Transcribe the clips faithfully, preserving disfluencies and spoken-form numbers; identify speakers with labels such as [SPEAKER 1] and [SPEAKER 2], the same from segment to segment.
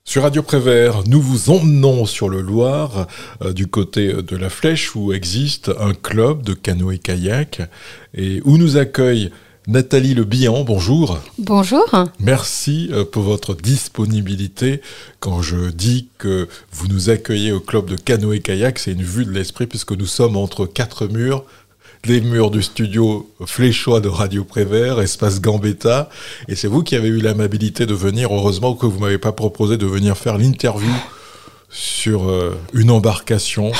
[SPEAKER 1] Sur Radio Prévert, nous vous emmenons sur le Loir, euh, du côté de la Flèche, où existe un club de canoë-kayak et où nous accueille Nathalie Le Bihan. Bonjour.
[SPEAKER 2] Bonjour.
[SPEAKER 1] Merci pour votre disponibilité. Quand je dis que vous nous accueillez au club de canoë-kayak, c'est une vue de l'esprit puisque nous sommes entre quatre murs. Les murs du studio fléchois de Radio Prévert, espace Gambetta. Et c'est vous qui avez eu l'amabilité de venir. Heureusement que vous ne m'avez pas proposé de venir faire l'interview sur euh, une embarcation.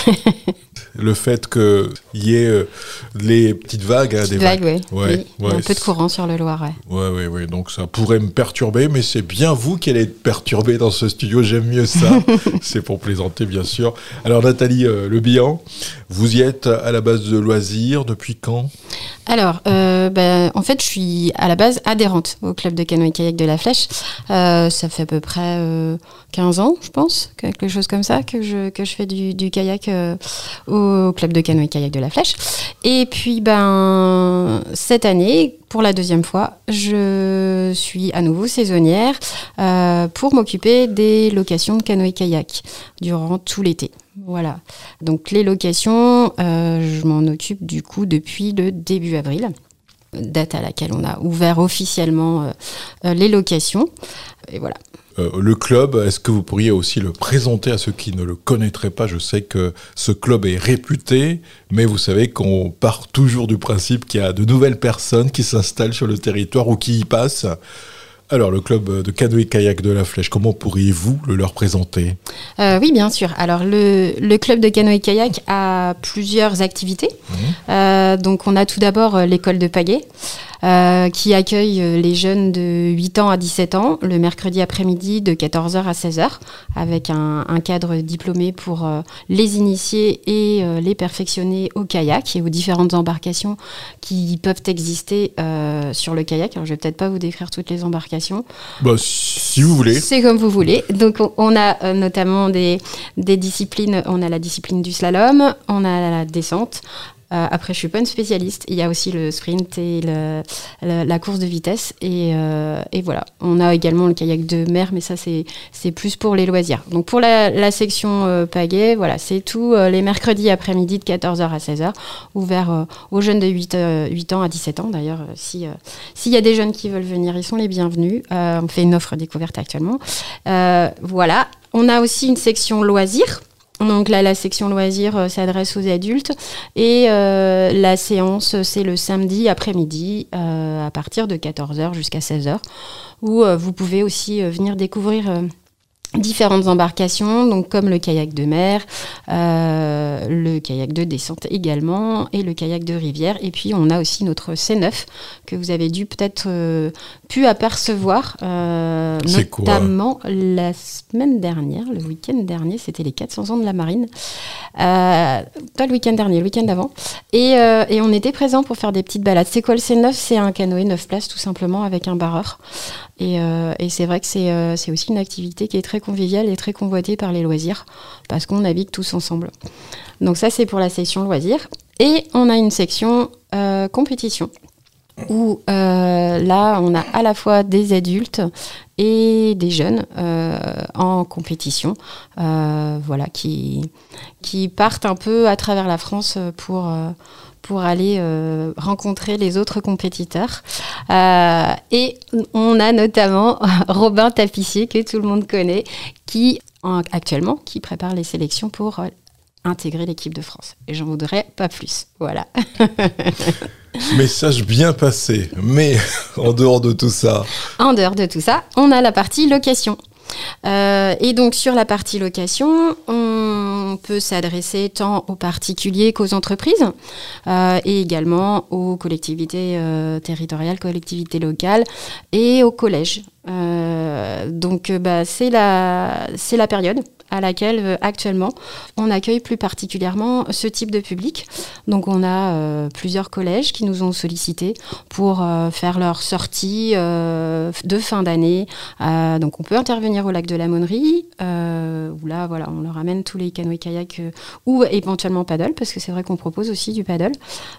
[SPEAKER 1] Le fait qu'il y ait euh, les petites vagues. Petites
[SPEAKER 2] des vagues, vagues. Oui.
[SPEAKER 1] Ouais,
[SPEAKER 2] oui. Il y a
[SPEAKER 1] ouais,
[SPEAKER 2] un peu de courant sur le Loir. Oui,
[SPEAKER 1] ouais, ouais, ouais. Donc ça pourrait me perturber, mais c'est bien vous qui allez être perturbé dans ce studio. J'aime mieux ça. C'est pour plaisanter, bien sûr. Alors Nathalie euh, Le Bihan, vous y êtes à la base de loisirs depuis quand ?
[SPEAKER 2] Alors, euh, ben, en fait, je suis à la base adhérente au club de canoë-kayak de la Flèche. Euh, ça fait à peu près euh, quinze ans, je pense, quelque chose comme ça, que je, que je fais du, du kayak euh, au club de canoë-kayak de la Flèche. Et puis, ben, cette année, pour la deuxième fois, je suis à nouveau saisonnière euh, pour m'occuper des locations de canoë-kayak durant tout l'été. Voilà. Donc les locations, euh, je m'en occupe du coup depuis le début avril, date à laquelle on a ouvert officiellement euh, les locations. Et voilà.
[SPEAKER 1] Euh, le club, est-ce que vous pourriez aussi le présenter à ceux qui ne le connaîtraient pas ? Je sais que ce club est réputé, mais vous savez qu'on part toujours du principe qu'il y a de nouvelles personnes qui s'installent sur le territoire ou qui y passent. Alors, le club de canoë-kayak de la Flèche, comment pourriez-vous le leur présenter ?
[SPEAKER 2] euh, Oui, bien sûr. Alors, le, le club de canoë-kayak a plusieurs activités. Mmh. Euh, donc, on a tout d'abord l'école de pagaie, euh, qui accueille les jeunes de huit ans à dix-sept ans, le mercredi après-midi de quatorze heures à seize heures, avec un, un cadre diplômé pour euh, les initier et euh, les perfectionner au kayak et aux différentes embarcations qui peuvent exister euh, sur le kayak. Alors, je ne vais peut-être pas vous décrire toutes les embarcations.
[SPEAKER 1] Bah, si vous voulez.
[SPEAKER 2] C'est comme vous voulez. Donc, on a euh, notamment des, des disciplines. On a la discipline du slalom, on a la descente. Euh, après, je suis pas une spécialiste. Il y a aussi le sprint et le, le, la course de vitesse. Et, euh, et voilà. On a également le kayak de mer, mais ça, c'est, c'est plus pour les loisirs. Donc, pour la, la section euh, pagaie, voilà, c'est tout euh, les mercredis après-midi de quatorze heures à seize heures, ouvert euh, aux jeunes de huit, euh, huit ans à dix-sept ans. D'ailleurs, euh, si, euh, s'il y a des jeunes qui veulent venir, ils sont les bienvenus. Euh, on fait une offre découverte actuellement. Euh, voilà. On a aussi une section loisirs. Donc là, la section loisirs euh, s'adresse aux adultes et euh, la séance, c'est le samedi après-midi euh, à partir de quatorze heures jusqu'à seize heures où euh, vous pouvez aussi euh, venir découvrir euh, différentes embarcations, donc comme le kayak de mer, euh, le kayak de descente également et le kayak de rivière. Et puis on a aussi notre C neuf que vous avez dû peut-être euh, pu apercevoir, euh, notamment la semaine dernière, le week-end dernier, c'était les quatre cents ans de la marine. Euh, pas le week-end dernier, le week-end d'avant. Et, euh, et on était présents pour faire des petites balades. C'est quoi le C neuf ? C'est un canoë neuf places tout simplement avec un barreur. Et, euh, et c'est vrai que c'est, euh, c'est aussi une activité qui est très conviviale et très convoitée par les loisirs parce qu'on navigue tous ensemble. Donc ça, c'est pour la section loisirs. Et on a une section euh, compétition où euh, là, on a à la fois des adultes et des jeunes euh, en compétition, euh, voilà, qui, qui partent un peu à travers la France pour... Euh, pour aller euh, rencontrer les autres compétiteurs. Euh, et on a notamment Robin Tapissier, que tout le monde connaît, qui, en, actuellement, qui prépare les sélections pour euh, intégrer l'équipe de France. Et j'en voudrais pas plus. Voilà.
[SPEAKER 1] Message bien passé. Mais en dehors de tout ça...
[SPEAKER 2] En dehors de tout ça, on a la partie location. Euh, et donc sur la partie location, on peut s'adresser tant aux particuliers qu'aux entreprises euh, et également aux collectivités euh, territoriales, collectivités locales et aux collèges. Euh, donc bah, c'est la, c'est la période à laquelle euh, actuellement on accueille plus particulièrement ce type de public. Donc on a euh, plusieurs collèges qui nous ont sollicités pour euh, faire leur sortie euh, de fin d'année. Euh, donc on peut intervenir au lac de la Monnerie, euh, où là, voilà, on leur amène tous les canoës-kayaks euh, ou éventuellement paddle, parce que c'est vrai qu'on propose aussi du paddle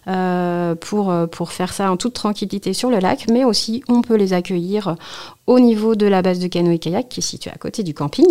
[SPEAKER 2] euh, pour, pour faire ça en toute tranquillité sur le lac, mais aussi on peut les accueillir au niveau de la base de canoë-kayak qui est située à côté du camping.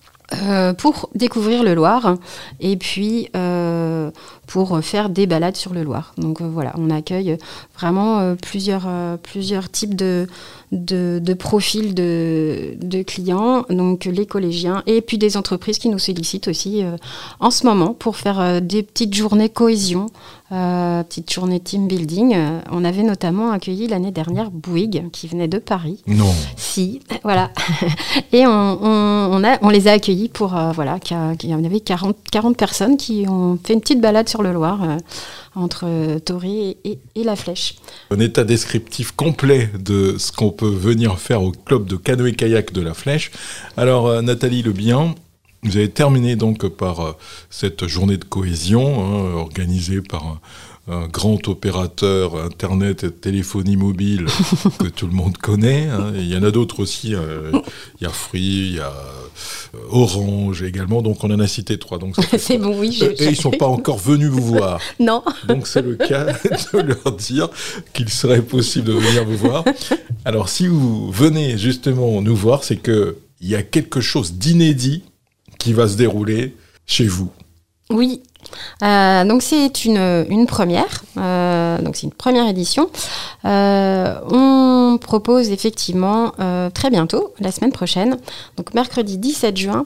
[SPEAKER 2] Euh, pour découvrir le Loir et puis euh, pour faire des balades sur le Loir. Donc euh, voilà, on accueille vraiment euh, plusieurs, euh, plusieurs types de, de, de profils de, de clients, donc les collégiens et puis des entreprises qui nous sollicitent aussi euh, en ce moment pour faire euh, des petites journées cohésion, euh, petites journées team building. Euh, on avait notamment accueilli l'année dernière Bouygues qui venait de Paris.
[SPEAKER 1] Non.
[SPEAKER 2] Si, voilà. Et on, on, on, a, on les a accueillis pour, euh, voilà, il y en avait quarante, quarante personnes qui ont fait une petite balade sur le Loir euh, entre euh, Toré et, et La Flèche.
[SPEAKER 1] Un état descriptif complet de ce qu'on peut venir faire au club de canoë-kayak de La Flèche. Alors, euh, Nathalie Lebihan, vous avez terminé donc par euh, cette journée de cohésion hein, organisée par un, un grand opérateur Internet et téléphonie mobile que tout le monde connaît. Hein. Il y en a d'autres aussi. Euh, il y a Free, il y a euh, Orange également. Donc on en a cité trois. Donc
[SPEAKER 2] c'est, c'est bon, oui.
[SPEAKER 1] Et, et ils ne sont pas encore venus vous voir.
[SPEAKER 2] Non.
[SPEAKER 1] Donc c'est le cas de leur dire qu'il serait possible de venir vous voir. Alors si vous venez justement nous voir, c'est qu'il y a quelque chose d'inédit qui va se dérouler chez vous.
[SPEAKER 2] Oui. Euh, donc c'est une, une première, euh, donc c'est une première édition. Euh, on propose effectivement euh, très bientôt, la semaine prochaine, donc mercredi dix-sept juin,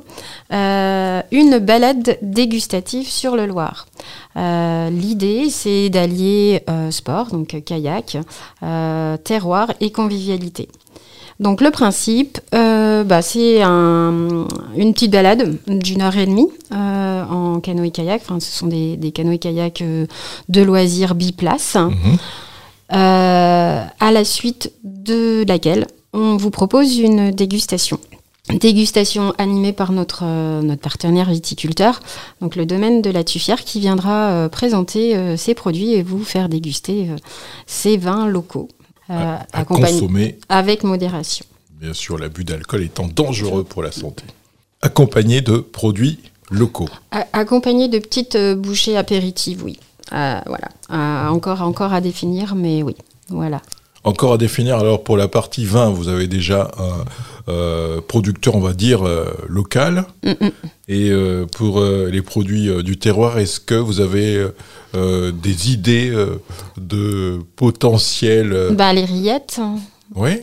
[SPEAKER 2] euh, une balade dégustative sur le Loir. Euh, l'idée c'est d'allier euh, sport, donc kayak, euh, terroir et convivialité. Donc le principe, euh, bah, c'est un, une petite balade d'une heure et demie euh, en canoë-kayak. Enfin, ce sont des, des canoës-kayak euh, de loisirs biplaces, mmh. euh, à la suite de laquelle on vous propose une dégustation. Dégustation animée par notre, euh, notre partenaire viticulteur, donc le domaine de la Tuffière, qui viendra euh, présenter euh, ses produits et vous faire déguster euh, ses vins locaux.
[SPEAKER 1] Euh, à, à consommer
[SPEAKER 2] avec modération.
[SPEAKER 1] Bien sûr, l'abus d'alcool étant dangereux pour la santé. Accompagné de produits locaux.
[SPEAKER 2] À, accompagné de petites euh, bouchées apéritives, oui. Euh, voilà. Euh, encore, encore à définir, mais oui. Voilà.
[SPEAKER 1] Encore à définir. Alors pour la partie vin, vous avez déjà un euh, producteur, on va dire, euh, local. Mm-mm. Et euh, pour euh, les produits euh, du terroir, est-ce que vous avez euh, des idées euh, de potentiel euh...
[SPEAKER 2] Ben, les rillettes.
[SPEAKER 1] Oui.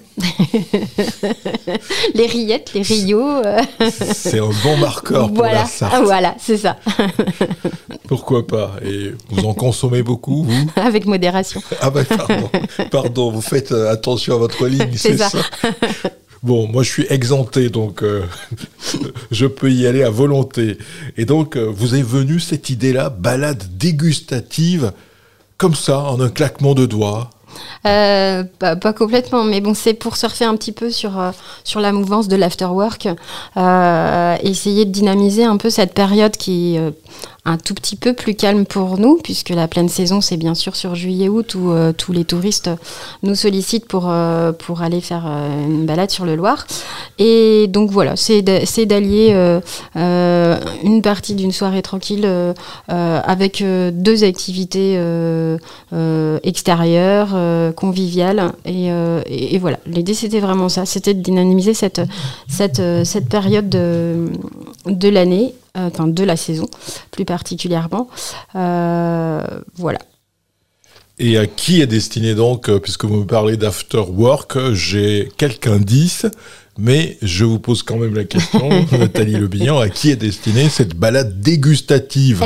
[SPEAKER 2] Les rillettes, les rios. Euh...
[SPEAKER 1] C'est un bon marqueur pour
[SPEAKER 2] voilà.
[SPEAKER 1] la Sarthe.
[SPEAKER 2] Ah, voilà, c'est ça.
[SPEAKER 1] Pourquoi pas. Et vous en consommez beaucoup, vous ?
[SPEAKER 2] Avec modération.
[SPEAKER 1] Ah ben pardon, pardon, vous faites attention à votre ligne, c'est, c'est ça. ça. Bon, moi je suis exempté, donc euh, je peux y aller à volonté. Et donc, euh, vous est venue cette idée-là, balade dégustative, comme ça, en un claquement de doigts.
[SPEAKER 2] Euh, pas, pas complètement, mais bon, c'est pour surfer un petit peu sur, euh, sur la mouvance de l'afterwork, euh, essayer de dynamiser un peu cette période qui est euh, un tout petit peu plus calme pour nous, puisque la pleine saison, c'est bien sûr sur juillet-août où euh, tous les touristes nous sollicitent pour, euh, pour aller faire euh, une balade sur le Loir. Et donc voilà, c'est, de, c'est d'allier euh, euh, une partie d'une soirée tranquille euh, euh, avec euh, deux activités euh, euh, extérieures, euh, conviviales. Et, euh, et, et voilà, l'idée c'était vraiment ça, c'était de dynamiser cette, cette, cette période de, de l'année. Euh, enfin de la saison, plus particulièrement. Euh, voilà.
[SPEAKER 1] Et à qui est destiné donc, puisque vous me parlez d'after work, j'ai quelques indices, mais je vous pose quand même la question, Nathalie Lebihan, à qui est destinée cette balade dégustative ?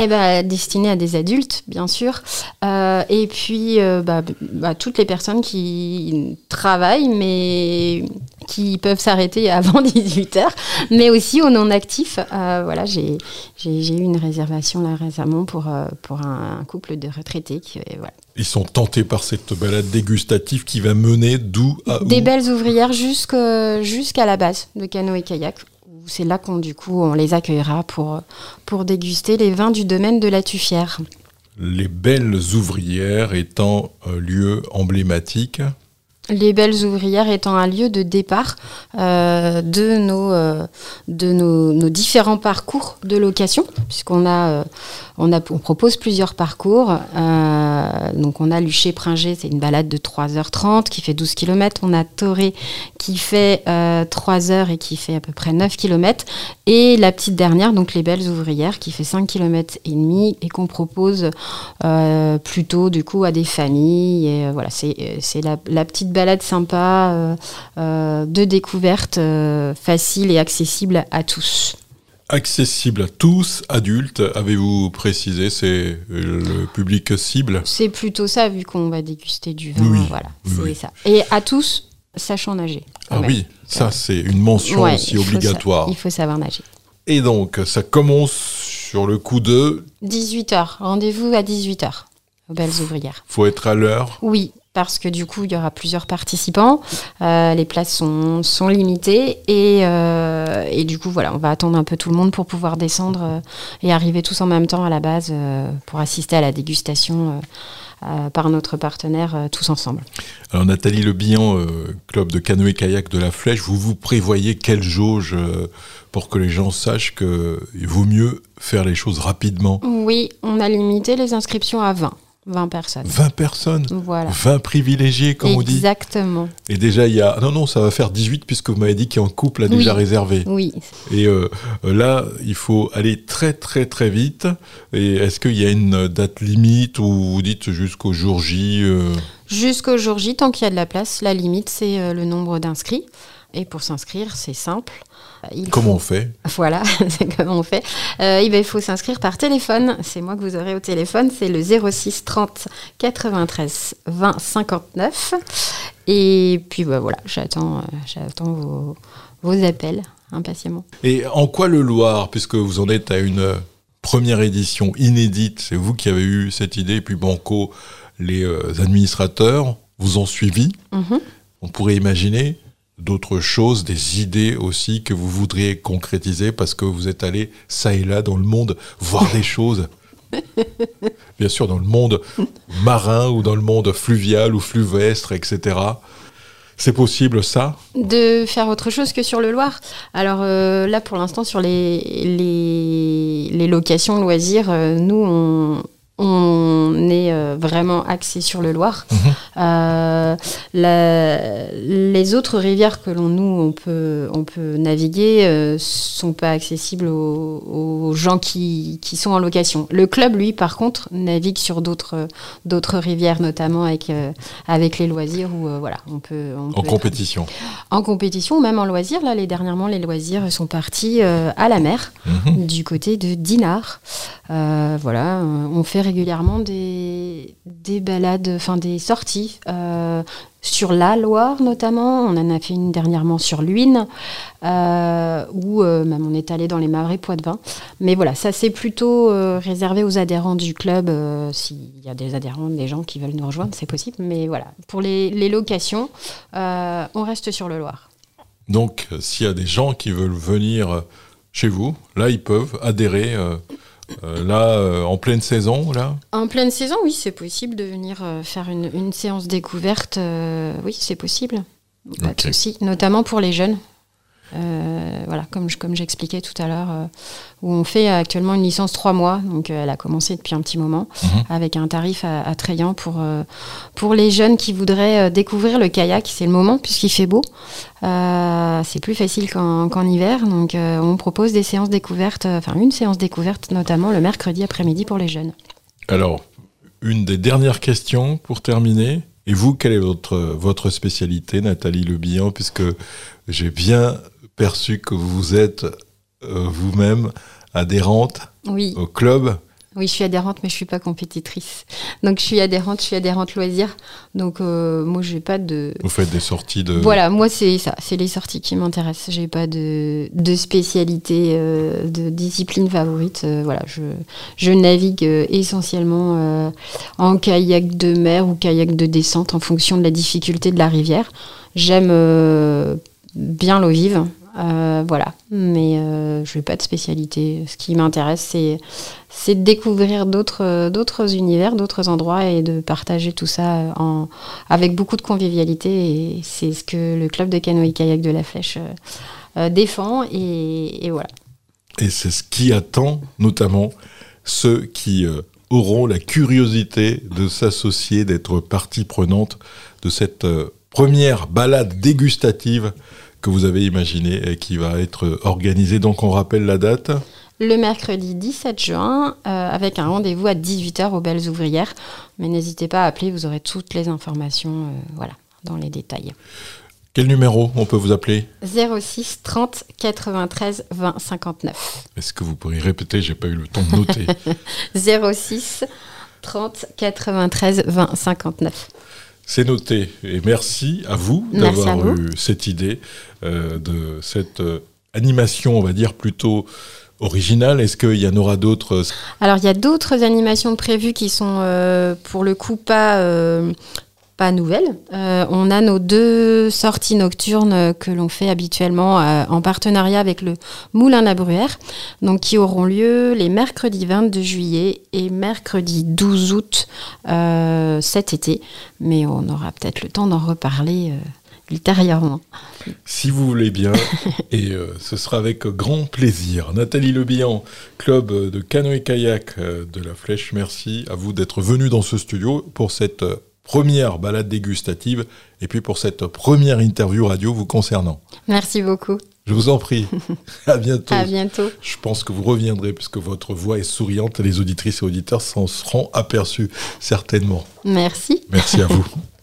[SPEAKER 2] Eh ben, destinée à des adultes, bien sûr, euh, et puis euh, bah, bah, toutes les personnes qui travaillent, mais qui peuvent s'arrêter avant dix-huit heures, mais aussi aux non-actifs. Euh, voilà, j'ai, j'ai, j'ai eu une réservation là récemment pour, euh, pour un, un couple de retraités. Qui, voilà.
[SPEAKER 1] Ils sont tentés par cette balade dégustative qui va mener d'où à où ?
[SPEAKER 2] Des belles ouvrières jusqu'à, jusqu'à la base de canoë-kayak. C'est là qu'on du coup on les accueillera pour, pour déguster les vins du domaine de la Tuffière.
[SPEAKER 1] Les belles ouvrières étant un lieu emblématique.
[SPEAKER 2] Les Belles Ouvrières étant un lieu de départ euh, de, nos, euh, de nos, nos différents parcours de location, puisqu'on a, euh, on a, on propose plusieurs parcours. Euh, donc on a Luché-Pringé, c'est une balade de trois heures trente qui fait douze kilomètres. On a Toré qui fait euh, trois heures et qui fait à peu près neuf kilomètres. Et la petite dernière, donc les Belles Ouvrières, qui fait cinq kilomètres et demi et qu'on propose euh, plutôt du coup à des familles. Et, euh, voilà, c'est, c'est la, la petite balade sympa euh, euh, de découverte euh, facile et accessible à tous.
[SPEAKER 1] Accessible à tous, adultes, avez-vous précisé, c'est le public cible?
[SPEAKER 2] C'est plutôt ça, vu qu'on va déguster du vin.
[SPEAKER 1] Oui,
[SPEAKER 2] voilà,
[SPEAKER 1] oui,
[SPEAKER 2] c'est
[SPEAKER 1] oui.
[SPEAKER 2] ça. Et à tous, sachant nager.
[SPEAKER 1] Ah
[SPEAKER 2] même.
[SPEAKER 1] oui, ça c'est une mention
[SPEAKER 2] Ouais,
[SPEAKER 1] aussi
[SPEAKER 2] il faut
[SPEAKER 1] obligatoire.
[SPEAKER 2] sa- il faut savoir nager.
[SPEAKER 1] Et donc, ça commence sur le coup de...
[SPEAKER 2] dix-huit heures, rendez-vous à dix-huit heures, aux Belles Ouvrières.
[SPEAKER 1] Faut être à l'heure.
[SPEAKER 2] Oui, parce que du coup, il y aura plusieurs participants. Euh, les places sont, sont limitées. Et, euh, et du coup, voilà, on va attendre un peu tout le monde pour pouvoir descendre euh, et arriver tous en même temps à la base euh, pour assister à la dégustation euh, euh, par notre partenaire euh, tous ensemble.
[SPEAKER 1] Alors Nathalie Le Bihan, euh, club de canoë-kayak de la Flèche, vous vous prévoyez quelle jauge euh, pour que les gens sachent qu'il vaut mieux faire les choses rapidement?
[SPEAKER 2] Oui, on a limité les inscriptions à vingt. vingt personnes.
[SPEAKER 1] vingt personnes,
[SPEAKER 2] Voilà.
[SPEAKER 1] vingt privilégiés, comme on dit.
[SPEAKER 2] Exactement.
[SPEAKER 1] Et déjà, il y a... Non, non, ça va faire dix-huit, puisque vous m'avez dit qu'il y a un couple a déjà
[SPEAKER 2] Oui.
[SPEAKER 1] réservé.
[SPEAKER 2] Oui.
[SPEAKER 1] Et euh, là, il faut aller très, très, très vite. Et est-ce qu'il y a une date limite, ou vous dites jusqu'au jour J euh...
[SPEAKER 2] Jusqu'au jour J, tant qu'il y a de la place, la limite, c'est euh, le nombre d'inscrits. Et pour s'inscrire, c'est simple. Il
[SPEAKER 1] Comment
[SPEAKER 2] faut...
[SPEAKER 1] on fait?
[SPEAKER 2] Voilà, c'est comment on fait. Euh, eh ben, il faut s'inscrire par téléphone. C'est moi que vous aurez au téléphone. C'est le zéro six trente quatre-vingt-treize vingt cinquante-neuf. Et puis bah, voilà, j'attends, euh, j'attends vos, vos appels impatiemment.
[SPEAKER 1] Et en quoi le Loir, puisque vous en êtes à une première édition inédite, c'est vous qui avez eu cette idée, et puis Banco, les euh, administrateurs vous ont suivi.
[SPEAKER 2] Mm-hmm.
[SPEAKER 1] On pourrait imaginer d'autres choses, des idées aussi que vous voudriez concrétiser parce que vous êtes allé ça et là dans le monde voir des choses. Bien sûr, dans le monde marin ou dans le monde fluvial ou fluvestre, et cetera. C'est possible, ça?
[SPEAKER 2] De faire autre chose que sur le Loir. Alors euh, là, pour l'instant, sur les, les, les locations loisirs, euh, nous, on... On est euh, vraiment axé sur le Loir. Mmh. Euh, la, les autres rivières que l'on nous on peut on peut naviguer euh, sont pas accessibles aux, aux gens qui, qui sont en location. Le club, lui, par contre, navigue sur d'autres d'autres rivières, notamment avec euh, avec les loisirs où euh, voilà, on peut on
[SPEAKER 1] en
[SPEAKER 2] peut
[SPEAKER 1] compétition.
[SPEAKER 2] En compétition ou même en loisirs. Là, les dernièrement, les loisirs sont partis euh, à la mer, mmh. du côté de Dinard. Euh, voilà, on fait régulièrement des, des balades, enfin des sorties euh, sur la Loire notamment. On en a fait une dernièrement sur l'Huine, euh, où euh, même on est allé dans les marais Poitevin. Mais voilà, ça c'est plutôt euh, réservé aux adhérents du club. Euh, S'il y a des adhérents, des gens qui veulent nous rejoindre, c'est possible. Mais voilà, pour les, les locations, euh, on reste sur le Loir.
[SPEAKER 1] Donc, s'il y a des gens qui veulent venir chez vous, là ils peuvent adhérer. Euh... Euh, là, euh, en pleine saison, là
[SPEAKER 2] En pleine saison, oui, c'est possible de venir euh, faire une, une séance découverte. Euh, oui, c'est possible. Pas
[SPEAKER 1] okay.
[SPEAKER 2] de souci, notamment pour les jeunes. Euh, voilà, comme, je, comme j'expliquais tout à l'heure, euh, où on fait actuellement une licence trois mois. Donc, euh, elle a commencé depuis un petit moment, mmh. avec un tarif attrayant pour, euh, pour les jeunes qui voudraient euh, découvrir le kayak. C'est le moment, puisqu'il fait beau. Euh, c'est plus facile qu'en, qu'en hiver. Donc, euh, on propose des séances découvertes, enfin, une séance découverte, notamment le mercredi après-midi pour les jeunes.
[SPEAKER 1] Alors, une des dernières questions pour terminer. Et vous, quelle est votre, votre spécialité, Nathalie Le Bihan, puisque j'ai bien perçu que vous êtes euh, vous-même adhérente
[SPEAKER 2] oui.
[SPEAKER 1] au club.
[SPEAKER 2] Oui, je suis adhérente, mais je ne suis pas compétitrice. Donc, je suis adhérente, je suis adhérente loisir. Donc, euh, moi, je n'ai pas de...
[SPEAKER 1] Vous faites des sorties de...
[SPEAKER 2] Voilà, moi, c'est ça. C'est les sorties qui m'intéressent. Je n'ai pas de, de spécialité, euh, de discipline favorite. Euh, voilà, je, je navigue euh, essentiellement euh, en kayak de mer ou kayak de descente en fonction de la difficulté de la rivière. J'aime... Euh, bien l'eau vive, Euh, voilà, mais euh, je n'ai pas de spécialité. Ce qui m'intéresse, c'est, c'est de découvrir d'autres, d'autres univers, d'autres endroits et de partager tout ça en, avec beaucoup de convivialité. Et c'est ce que le club de canoë-kayak de la Flèche euh, euh, défend. Et, et voilà.
[SPEAKER 1] Et c'est ce qui attend notamment ceux qui euh, auront la curiosité de s'associer, d'être partie prenante de cette euh, première balade dégustative que vous avez imaginé et qui va être organisé. Donc on rappelle la date.
[SPEAKER 2] Le mercredi dix-sept juin, euh, avec un rendez-vous à dix-huit heures aux Belles Ouvrières. Mais n'hésitez pas à appeler, vous aurez toutes les informations euh, voilà, dans les détails.
[SPEAKER 1] Quel numéro on peut vous appeler ?
[SPEAKER 2] zéro six trente quatre-vingt-treize vingt cinquante-neuf.
[SPEAKER 1] Est-ce que vous pourriez répéter ? J'ai pas eu le temps de noter.
[SPEAKER 2] zéro six trente quatre-vingt-treize vingt cinquante-neuf.
[SPEAKER 1] C'est noté. Et merci à vous
[SPEAKER 2] merci
[SPEAKER 1] d'avoir
[SPEAKER 2] à vous.
[SPEAKER 1] eu cette idée euh, de cette euh, animation, on va dire, plutôt originale. Est-ce qu'il y en aura d'autres ?
[SPEAKER 2] Alors, il y a d'autres animations prévues qui sont, euh, pour le coup, pas... Euh, pas nouvelles. Euh, on a nos deux sorties nocturnes que l'on fait habituellement euh, en partenariat avec le Moulin La Bruyère, donc qui auront lieu les mercredis vingt-deux juillet et mercredi douze août euh, cet été. Mais on aura peut-être le temps d'en reparler euh, ultérieurement.
[SPEAKER 1] Si vous voulez bien, et euh, ce sera avec grand plaisir. Nathalie Lebihan, club de canoë-kayak de la Flèche, merci à vous d'être venue dans ce studio pour cette euh, première balade dégustative et puis pour cette première interview radio vous concernant.
[SPEAKER 2] Merci beaucoup.
[SPEAKER 1] Je vous en prie. À bientôt.
[SPEAKER 2] À bientôt.
[SPEAKER 1] Je pense que vous reviendrez puisque votre voix est souriante et les auditrices et auditeurs s'en seront aperçus certainement.
[SPEAKER 2] Merci.
[SPEAKER 1] Merci à vous.